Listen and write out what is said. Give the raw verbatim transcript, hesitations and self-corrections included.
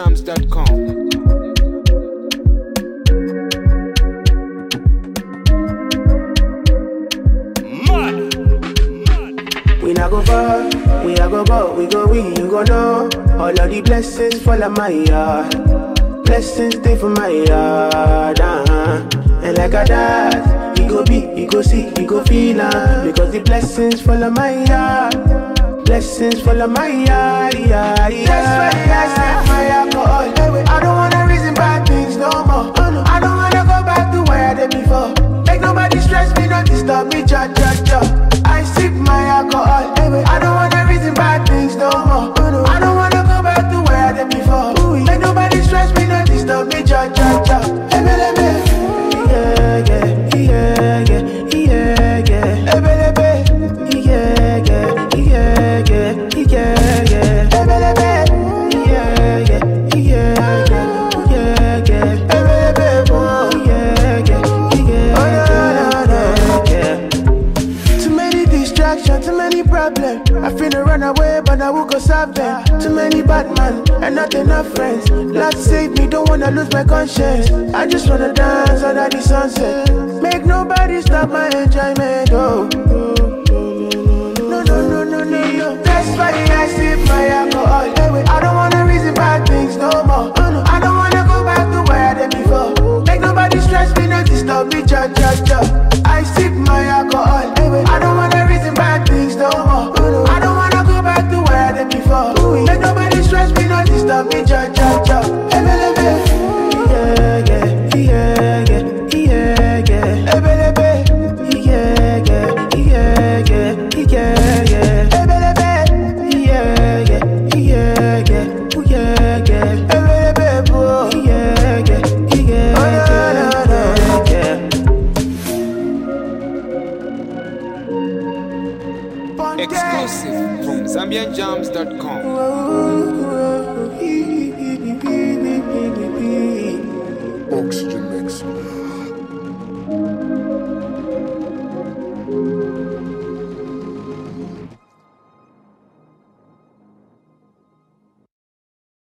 jams dot com. We not go far, we a go go, we go we, you go know. All of the blessings fall on my yard. Blessings stay for my yard, uh-huh. And like a dad, he go be, he go see, he go feel uh, because the blessings fall on my yard. Blessings fall on my yard, yeah, yeah. That's why I sip my alcohol. I don't wanna reason bad things no more. I don't wanna go back to where I did before. Make nobody stress me, not disturb me, cha cha cha. I sip my alcohol. I don't wanna reason bad things no more. I don't wanna go back to where I did before. Make nobody stress me, not disturb me, cha cha cha. Yeah, yeah, yeah, yeah, yeah, yeah. Yeah, yeah, yeah, yeah, yeah, yeah, yeah. Too many problems. I finna run away, but I will go solve them. Too many bad men and not enough friends. Lord save me, don't wanna lose my conscience. I just wanna dance under the sunset. Make nobody stop my enjoyment. Oh, no, no, no, no, no, no. That's why I sip my alcohol. I don't wanna reason bad things no more. I don't wanna go back to where I did before. Make nobody stress me, not disturb me, cha cha cha. I sip my alcohol. I don't wanna reason bad things no more. I don't wanna go back to where I did before. Make nobody stress me, not disturb me, cha cha cha. Yeah, yeah, yeah, yeah, yeah, yeah. Yeah, yeah, yeah, yeah, yeah, yeah. Exclusive from Zambian Jams dot com.